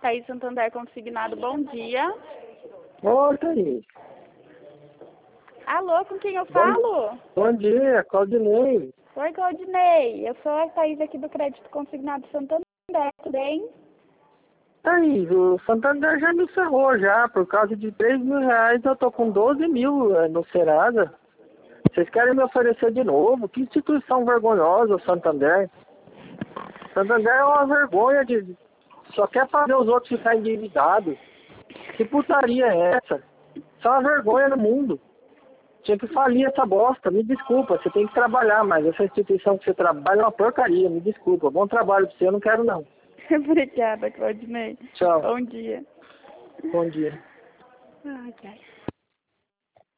Thaís Santander Consignado, bom dia. Oi, Thaís. Alô, com quem eu falo? Bom dia, Claudinei. Oi, Claudinei. Eu sou a Thaís aqui do Crédito Consignado Santander, tudo bem? Thaís, o Santander já me ferrou já. Por causa de 3 mil reais eu tô com 12 mil no Serasa. Vocês querem me oferecer de novo? Que instituição vergonhosa o Santander. Santander é uma vergonha de... Só quer fazer os outros ficarem endividados. Que putaria é essa? Isso é uma vergonha no mundo. Tinha que falir essa bosta. Me desculpa, você tem que trabalhar, mas essa instituição que você trabalha é uma porcaria. Me desculpa. Bom trabalho pra você, eu não quero não. Obrigada, Claudinei. Tchau. Bom dia. Bom dia. Ai, ai.